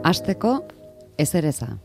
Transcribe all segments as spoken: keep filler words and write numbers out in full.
Hasteko ezereza.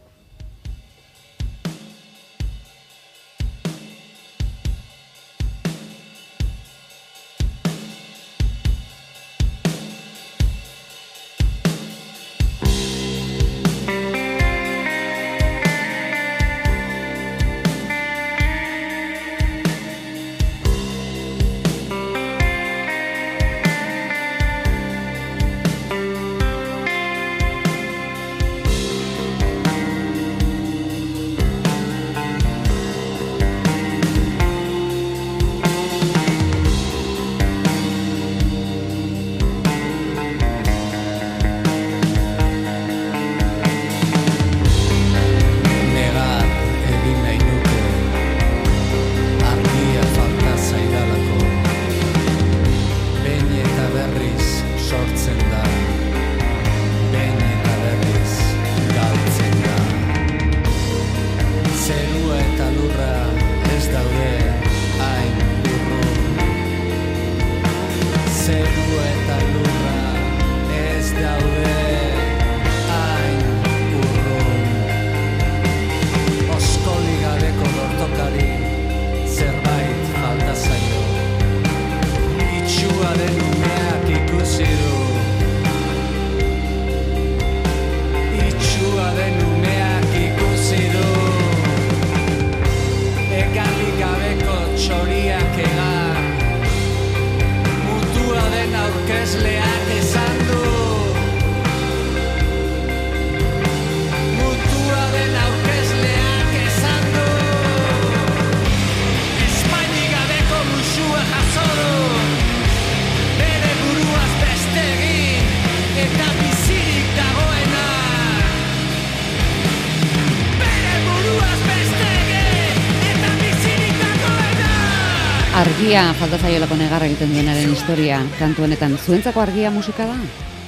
Argia falta zaiolako negarra egiten duenaren historia kantu honetan. Zuentzako argia musika da?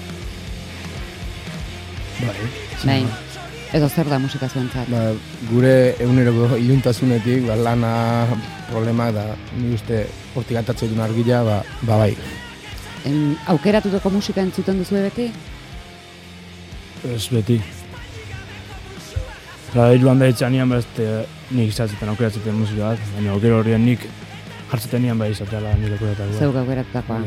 Bai. Bai. Edo zer da musika zuentzat? Ba, gure eguneroko iluntasunetik, ba, lana, problema da, ni uste hortik atatzen duen argia, ba, ba bai. En, aukeratutako musika entzuten duzu beti? Ez beti. Eta hiru handa etxanian beste nik izatzen aukeratzen musika bat, baina aukero horien nik jartzetan nian bai izateala nire aukeratutakoa. Zeuk aukeratutakoa.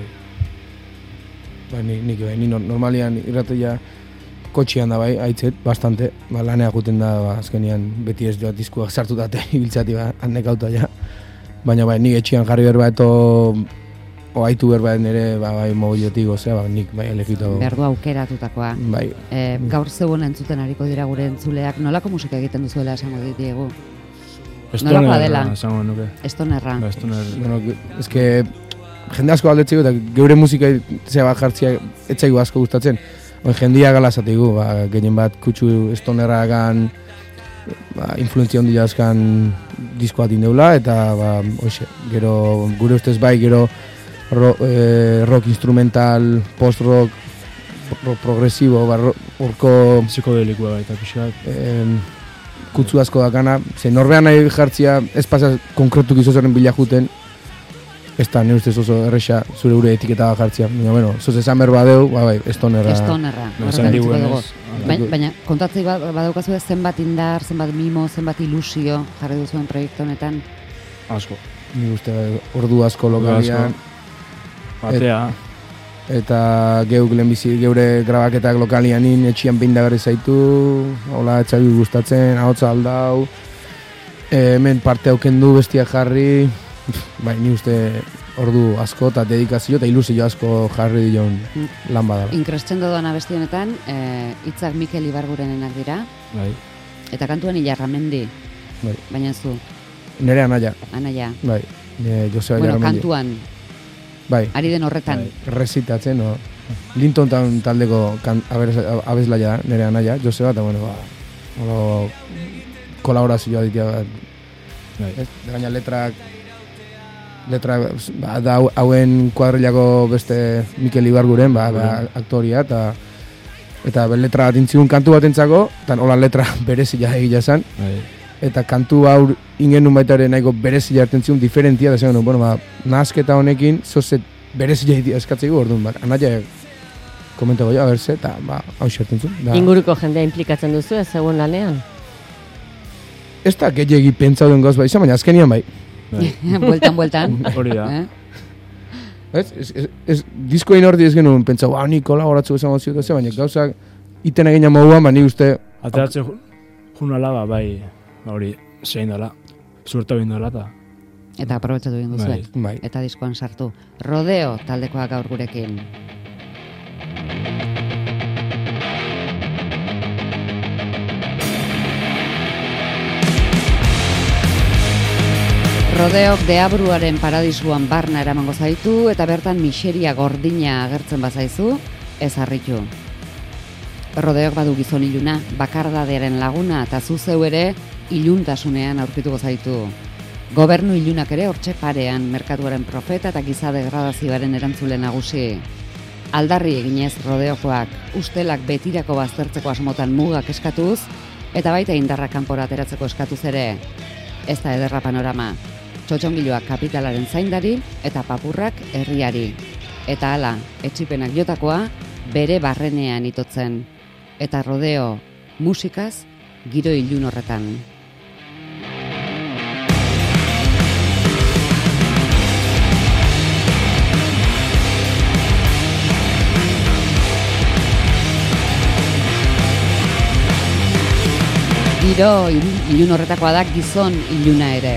Ba, nik, nik bai, ni normalian irratea kotxian da bai, haitzet, bastante, ba, lanea juten da, ba, azkenian beti ez joat diskuak sartu date, ibiltzati, ba, handek auta ja. Baina bai, nik etxian jarri berba eto, oaitu berba nire, ba, bai, mobiletik, ozea, ba, nik bai elegitu. Berdu aukeratutakoa. Bai. E, gaur zeuen entzuten hariko dira gure entzuleak, nolako musika egiten duzuela esango ditiegu? Nolakoa dela? Esango nuke. Estonerra. Ba, estonerra. Bueno, eske, jende asko aldetzeko, eta geure musika zea bat jartzea etzaigu asko gustatzen. Oin, jendia gala zateigu, ba, gehien bat kutsu estonerragan, ba, influentzia hondi jazkan disko bat indeula, eta, ba, oixe, gero, gure ustez bai, gero, ro, eh, rock instrumental, post-rock, rock progresibo, ba, orko... Psikodelikoa baita pixat. Eh, kutsu asko dakana, ze norbean nahi jartzia, ez pasa konkretuk izozaren bila juten, ez da, nire ustez oso erresa zure gure etiketa bat jartzia. Baina, bueno, zoz esan behar badeu, ba, bai, estonerra. Estonerra. Baina, baina kontatzei badaukazu zenbat indar, zenbat mimo, zenbat ilusio jarri duzuen proiektu honetan? Asko. Nire uste, ordu asko lokalian. Batea. Eta geuk lehenbizi, geure grabaketak lokalian in, etxian binda berri zaitu, hola, etxabi gustatzen, ahotsa aldau, e, hemen parte aukendu bestia jarri, bai, ni uste ordu asko eta dedikazio eta ilusio asko jarri dion lan badala. Inkrestzendo doana besti honetan, e, hitzak Mikel Ibargurenenak dira, bai. Eta kantuan Ilarramendi, bai. Baina zu? Nere anaia. Anaia. Bai, e, Joseba bueno, Ilarramendi. Kantuan. Bai. Ari den horretan. Bai. Rezitatzen, no? Linton tan taldeko kan, abeslaia nere anaia, Joseba, eta bueno, ba, olo, kolaborazioa ditia bat. Bai. Gaina letrak, letra, ba, da hauen kuadrilako beste Mikel Ibarguren, ba, ba, aktoria, eta eta letra bat intzigun kantu bat entzako, eta hola letra berezia egia zen. Bai. Eta kantu hau ingenun baita ere nahiko berezia hartentziun diferentia, da zen, bueno, ba, nahazketa honekin, zozet berezia eskatzeko orduan, ba, anaia komenta goia, berze, eta, ba, hau xerten zuen. Inguruko jendea implikatzen duzu, ez egun lanean? Ez da, gehiagi pentsa duen gauz bai, baina azkenian bai. Bueltan, bueltan. Hori da. Ez, ez, ez, ez diskoin ordi ez genuen pentsa, ba, ni kolaboratzu esango ziut, baina gauzak iten egin amoguan, ba, ni uste... Ateratzen jun alaba, bai, hori, zein dela, zurta bin dela, eta... Eta aprobetsatu egin duzu, bai. Eta diskoan sartu. Rodeo taldekoak gaur gurekin. Rodeok deabruaren paradisuan barna eramango zaitu, eta bertan miseria gordina agertzen bazaizu, ez harritu. Rodeok badu gizon iluna, bakardadearen laguna, eta zuzeu ere iluntasunean aurkituko zaitu. Gobernu ilunak ere hortxe parean, merkatuaren profeta eta giza degradazioaren erantzule nagusi. Aldarri eginez rodeokoak, ustelak betirako baztertzeko asmotan mugak eskatuz, eta baita indarra kanpora ateratzeko eskatuz ere. Ez da ederra panorama. Txotxongiloak kapitalaren zaindari eta papurrak herriari. Eta hala, etxipenak jotakoa bere barrenean itotzen. Eta rodeo musikaz giro ilun horretan. Giro ilun horretakoa da gizon iluna ere.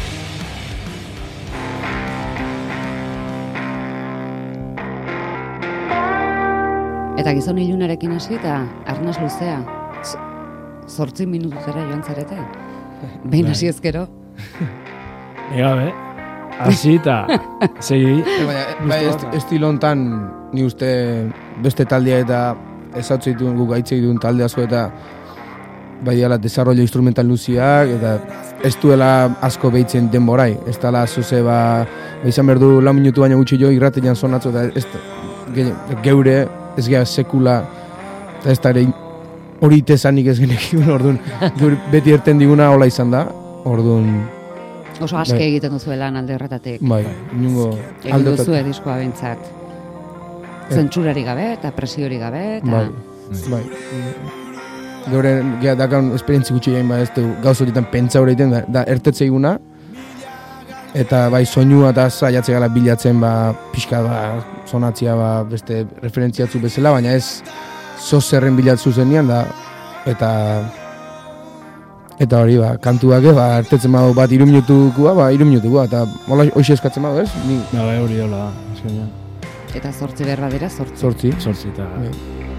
Eta gizon ilunarekin hasi eta arnaz luzea. Zortzi minututera joan zarete. Behin hasi ezkero. Ega, be? Hasi eta segi. Bai, estilo hontan ni uste beste taldea eta ezautzen dituen guk gaitze dituen talde asko eta bai dela desarrollo instrumental luziak eta ez duela asko behitzen denborai. Ez dela zuze ba, izan behar du lau minutu baina gutxi jo irratean sonatzo eta ez geure ez gara sekula eta ez da ere hori itezanik ez genekin orduan beti erten diguna hola izan da orduan oso aske bai. Egiten duzuela alde horretatik bai, inungo egin duzue diskoa behintzat zentzurari gabe eta presiori gabe eta... bai, bai. Geure dakan esperientzi gutxi egin ba ez du gauz horietan pentsa horreiten da, da ertetze eguna eta bai soinua eta saiatze gala bilatzen ba pixka ba sonatzia ba beste referentziatzu bezala baina ez zozerren bilatzu zenean da eta eta hori ba kantuak ba ertetzen badu bat hiru minutukoa ba hiru minutukoa eta hola hoxe eskatzen badu ez ni ba bai hori hola azkenean eta zortzi behar badira zortzi zortzi zortzi eta bai.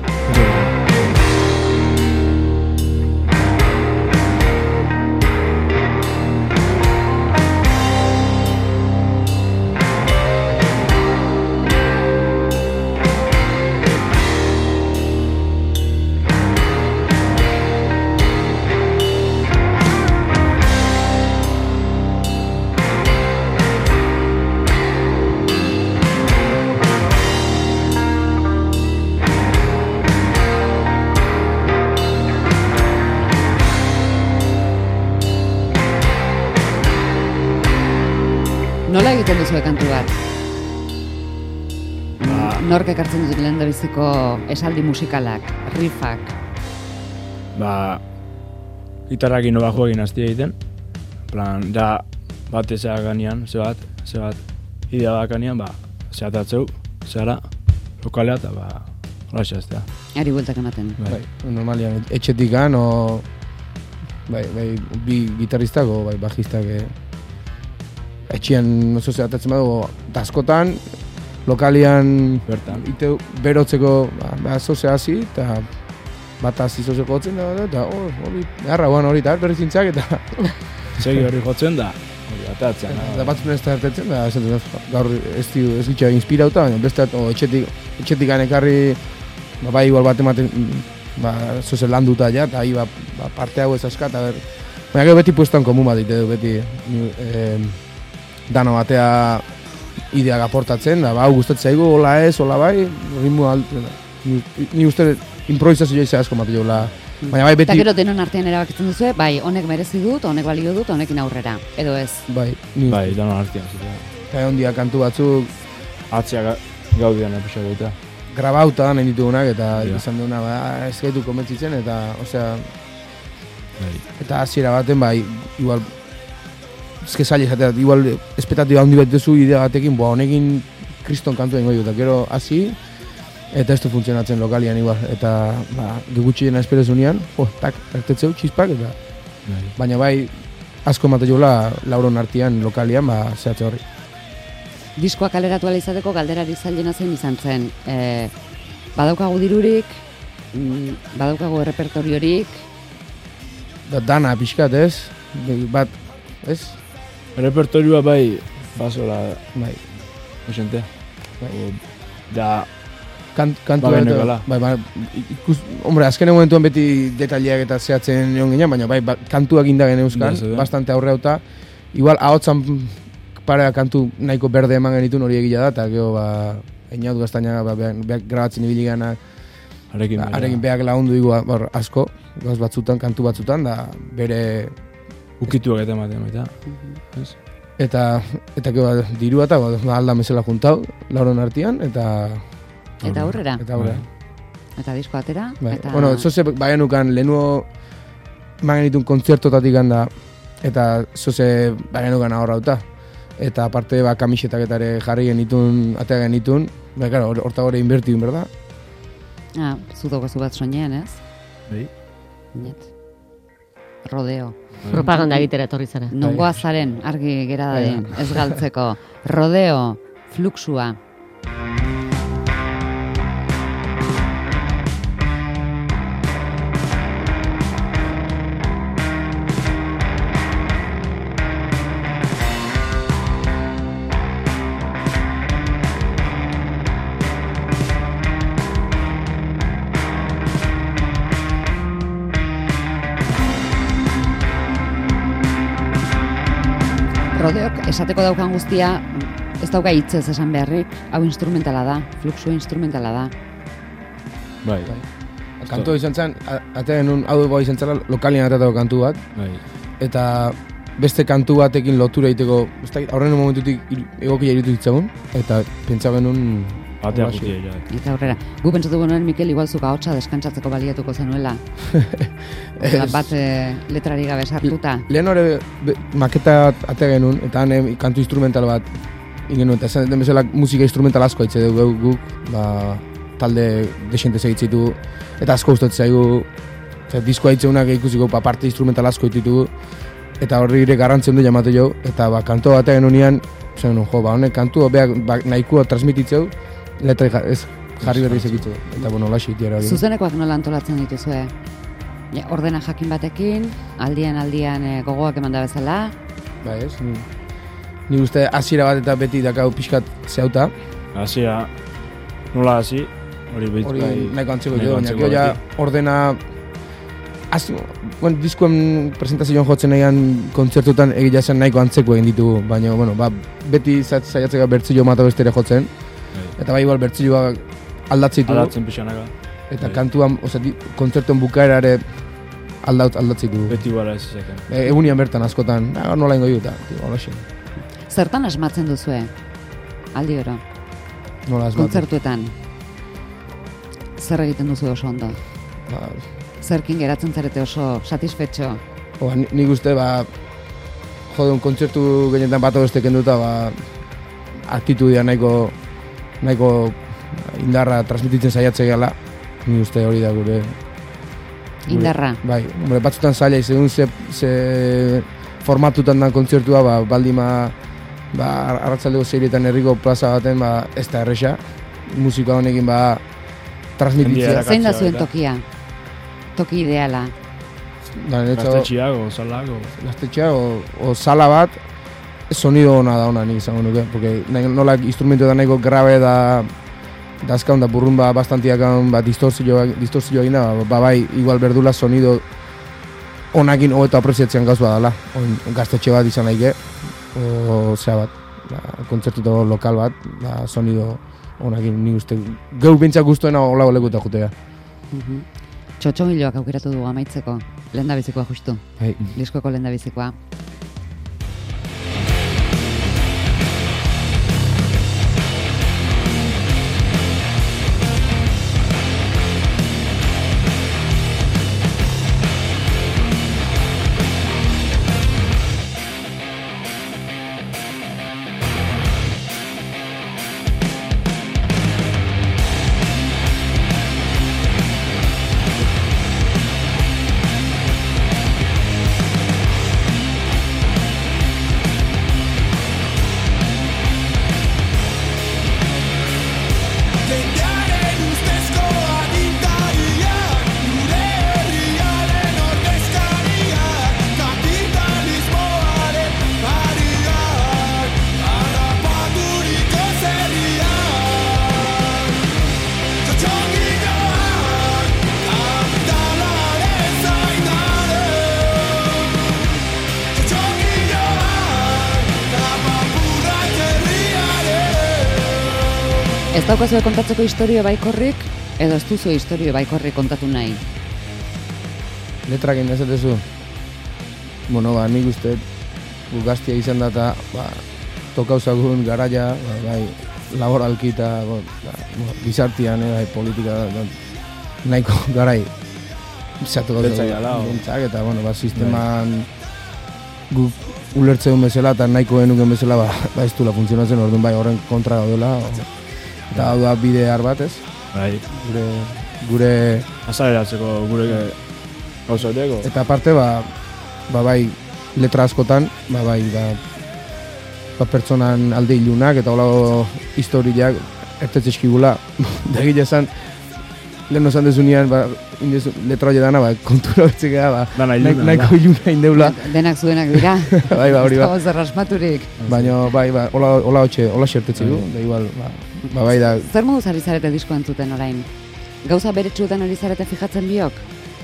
Nola egiten duzu kantu bat? Ba. Nork ekartzen dut lehen da biziko esaldi musikalak, riffak? Ba, gitarrak ino bajo egin azti egiten. Plan, da, bat ezea ganean, ze bat, ze bat, idea bakanean, ba, zeatatzeu, zehara, lokalea, eta ba, hola xaztea. Ari bueltak ematen. Bai, normalian, etxetik gan, o, bai, bai, bi gitarristak, o, bai, bajistak, e, etxian oso zeatatzen badu, askotan, lokalian bertan ite berotzeko ba zoze hasi eta bat hasi zozeko jotzen da eta hori beharra guan hori eta berri zintzak eta segi hori jotzen da hori atatzen da batzuen ez da hartetzen da gaur ez du ez gitxa inspirauta baina beste etxetik etxetik ekarri ba bai igual bat ematen ba zoze landuta ja eta ba, ba parte hau ez askat a ber baina gero beti puestan komun bat ditu beti eh, dano batea ideak aportatzen, da, hau gustatzen zaigu, hola ez, hola bai, ritmo altu, ni, ni uste improvisazioa izan asko matu jola, baina bai beti... Eta gero denon artean erabakitzen duzu, bai, honek merezi dut, honek balio dut, honekin aurrera, edo ez? Bai, ni bai, denon artean. Eta egon dia kantu batzuk... Atzea gaudian episodio eta. grabauta nahi ditugunak, eta Ja. izan duguna, ba, ez gaitu komentzitzen, eta, osea, Bai. eta hasiera baten, bai, igual, ezke zaila izatea, igual, espetatiba handi bat duzu idea batekin, boa, honekin kriston kantu dengo eta gero hasi, eta ez du funtzionatzen lokalian igual, eta, ba, gutxiena esperezunean, jo, tak, ertetzeu, txispak, eta, Bai. baina bai, asko emate jola lauron artean lokalian, ba, zehatze horri. Diskoa kaleratu ala izateko galderari zailena zein izan zen. E, badaukagu dirurik, mm, badaukagu errepertoriorik, Da, dana pixkat, ez? Bat, ez? Repertorioa bai, basola, Bai. esentea. Bai. O, Da, Kant, kantu Ba, bat, geneukala. bai, ba, ikus, hombre, azken momentuan beti detaileak eta zehatzen egon ginen, baina bai, ba, kantuak inda geneuzkan, Da, zede. bastante aurreuta. Igual, ahotsan parea kantu nahiko berde eman genitun hori egila da, eta gero, ba, Einaut Gaztaina, ba, beak, beak grabatzen ibili gana, arekin bera. arekin beak lagundu digua, bar, asko, gauz batzutan, kantu batzutan, da, bere, Ukituak eta ematen baita. Ez? eta, eta gero, ba, dirua eta, ba, alda mesela juntau, lauron artean, eta, eta aurrera, eta aurrera. eta disko atera, Bai. eta... Bueno, zoze bagenukan lehenuo magenitun kontzertotatik handa, eta zoze bagenukan ahorrauta. Eta aparte, ba, kamisetak eta ere jarri genitun, atea genitun, ba, claro, hor- horta gore inbertiun, berda? Ah, zudoko zu bat soinean, ez? Bai. Net. Rodeo. Propaganda egitera etorri zara. Nongoa zaren, argi gera Bai. dadin, ez galtzeko. Rodeo, fluxua. Rodeok esateko daukan guztia ez dauka hitzez esan beharrik, hau instrumentala da, fluxua instrumentala da. Bai. Bai. Kantua izan zen, a- atea genuen, hau bai izan zela, lokalian ateatako kantu bat, Bai. eta beste kantu batekin lotura egiteko, ez dakit, aurrenen momentutik il- egokia iritu ditzagun, eta pentsa genuen, Batea Holaxe. jutia ja. Eta aurrera, gu pentsatu genuen Mikel igual zuka hotza deskantsatzeko baliatuko zenuela. Eta Ez. bat e, letrari gabe sartuta. lehen hori be- maketa atea genuen, eta han eh, kantu instrumental bat ingenuen, eta esan den bezala musika instrumental asko haitze dugu guk, ba, talde desente segitzitu, eta asko gustatzen zaigu, eta disko haitzeunak ikusiko, pa, parte instrumental asko ditugu, eta horri ere garrantzen du jamate jo, eta ba, kantu batea genunean, zen genuen, jo, ba, honek kantu beak ba, nahikoa transmititzeu, letra ja- ez jarri berri zekitzu, eta bueno, laxi itiara hori. Zuzenekoak nola antolatzen dituzue? Ja, ordena jakin batekin, aldian aldian e, gogoak eman da bezala. Ba ez, ni, ni uste hasiera bat eta beti dakau pixkat zehauta, Hasia, nola hasi, hori bait hori bai. nahiko antzeko nahiko jo, baina antzeko gero ja beti. ordena hasi, bueno, diskoen presentazioan jotzen nahian kontzertutan egia zen nahiko antzeko egin ditugu, baina bueno, ba, beti zait- saiatzeka bertzio mata bestere jotzen, Bai. eta bai igual bertzioa aldatzen ditugu, Aldatzen pixanaka. eta bai. kantuan, osea, di- kontzertuen bukaera ere aldaut aldatzen ditugu. Beti gara ez izaken. E, egunian bertan askotan, ah, nola ingo juta, holaxe, Zertan asmatzen duzue? Aldi oro, nola asmatu. kontzertuetan. Zer egiten duzu oso ondo? Ba, Zerkin geratzen zarete oso satisfetxo? Oa, ni- nik uste, ba, jodun kontzertu gehienetan bat beste kenduta, ba, aktitudia nahiko, nahiko indarra transmititzen saiatzea gala, ni uste hori da gure. gure- Indarra. Bai, hombre, batzutan zaila, segun ze, ze formatutan dan kontzertua, ba, baldima, ba, arratzaldeko zeirietan herriko plaza baten, ba, ez da erresa, musika honekin, ba, transmititzea. Jendia Zein da Akatzea zuen baita. tokia? Toki ideala. Da, niretzako- Gaztetxiak, o salak, o... gaztetxea o, o sala bat sonido ona da ona nik izango nuke, porque nahi, nola instrumento da nahiko grabe da dazkaun da burrumba bastantiak ba, distorzioa distorzioa egin da, ba, bai, igual berdula sonido onakin hobeto apreziatzen gauz badala, on, gaztetxe bat izan naike, o zea bat, ba, kontzertuto lokal bat, ba, sonido onakin nik uste, geu bintzak guztuena hola olekuta jutea. Mhm. Txotxongiloak aukeratu dugu amaitzeko. Lehendabizikoa justu. Bai. Diskoko lehendabizikoa. Ez daukazu kontatzeko historio baikorrik, edo ez duzu historio baikorrik kontatu nahi? Letrak egin dezatezu. Bueno, ba, nik uste, gu gaztia izan da eta, ba, tokauzagun garaia, ba, bai, laboralki eta, ba, gizartian, eh, bai, politika, da, nahiko garai, zatu gauzagun, eta, bueno, ba, sisteman gu ulertzeun bezala eta nahiko genuken bezala, ba, ba ez duela funtzionatzen, orduan bai, horren kontra gaudela, eta hau da bide har bat, ez? Bai. Gure, gure... Azaleratzeko gure gauza horieko. Eta aparte, ba, ba bai, letra askotan, ba bai, ba, ba pertsonan alde ilunak eta holago historiak ertetzeskigula. Da egile esan, lehen osan dezunean, ba, indezu, letra hori dana, ba, kontura betzikea, ba, Dana iluna, nahiko iluna indeula. Denak zuenak dira. Bai, ba, hori ba. Ez dago rasmaturik. Baina, bai, ba, hola, hola hotxe, hola xertetzi du, da igual, ba, ba, bai da. Zer moduz ari zarete disko entzuten orain? Gauza beretsuetan ari zarete fijatzen biok?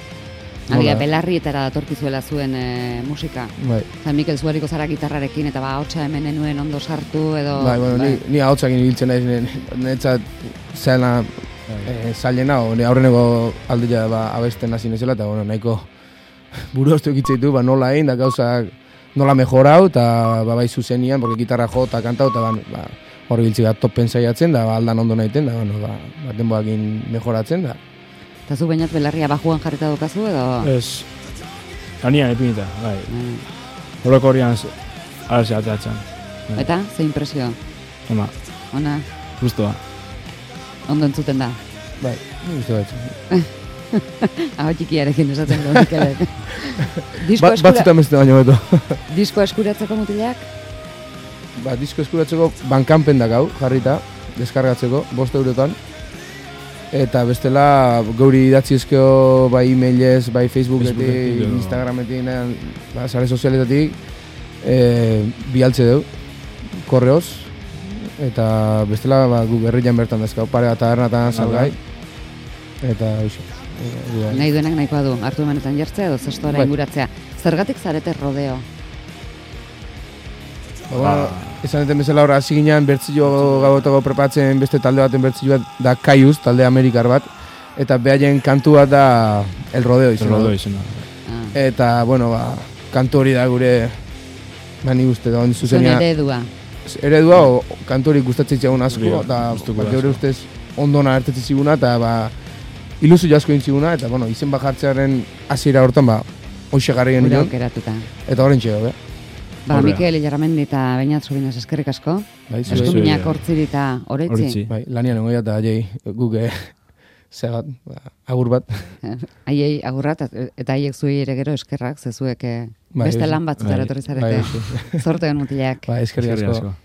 Alia, belarrietara datorkizuela zuen e, musika. Bai. Zan Mikel Zuariko zara gitarrarekin eta ba, ahotsa hemen enuen ondo sartu edo... Bai, bueno, bai. Ni, ni ahotsakin ibiltzen naiz, netzat zaila e, zailena, o, aurreneko aldea ba, abesten hasi nezela, eta bueno, nahiko buru hoztu ekitzeitu, ba, nola egin, da gauzak nola mejorau, eta ba, bai zuzenian, porque gitarra jo eta kantau, eta ba, ba, hori biltzik da topen saiatzen, da ba, aldan ondo nahiten, da bueno, ba, ba, denboakin mejoratzen, da. Eta zu bainat belarria bajuan jarrita dukazu edo? Ez, anian epinita, bai. Mm. Horreko horian arase ateatzen. Bai. Eta, ze impresio? Ona, Ona, guztua. ondo entzuten da. Bai, ni uste bat. Aho txikiarekin esaten du Mikelek. Disko Ba, eskura... batzutan beste baino beto. Disko eskuratzeko mutilak? Ba, disko eskuratzeko bankanpen dakau, jarrita, deskargatzeko, bost eurotan. Eta bestela gauri idatziezkeo bai e-mailez, bai Facebooketik, Facebooketik, Instagrametik, ba, sare sozialetatik e, bialtze deu, korreoz. Eta bestela ba, gu berrian bertan dazkau, pare bat tabernatan salgai. Eta hoxe. Nahi duenak nahikoa du, hartu emanetan jartzea edo zestora Bai. inguratzea. Zergatik zarete rodeo? Ba, bueno, esan eten bezala hor hasi ginean bertzio gauetako prepatzen beste talde baten bertzio bat da Kaiuz, talde amerikar bat, eta behaien kantu bat da El Rodeo izan. El Rodeo izan. Ah. Eta, bueno, ba, kantu hori da gure, ba, ni uste da, Zuen zuzenia. eredua. Eredua, o, kantu hori gustatzen zigun asko, Hori, eta gustuko ba, asko. geure ustez ondona ertetzen ziguna, eta ba, ilusu asko egin ziguna, eta, bueno, izen bajartzearen hasiera hortan, ba, hoxe garri Gure genion, aukeratuta. eta horren txego, eh? Ba, Horrela. Mikel Ilarramendi eta Beñat Zubinez eskerrik asko. Bai, zuei. Eskuminak hortziri eta oreitzi. Horitzi. Bai, lanian ongoia eta jai, guk, eh, ze bat, ba, agur bat. Haiei agurrat, eta haiek zuei ere gero eskerrak, zezuek eh, Bai, beste ez- lan batzutara bai, etorri bai, zarete. Zorte hon mutilak. Ba, eskerrik Eskerrik asko. asko.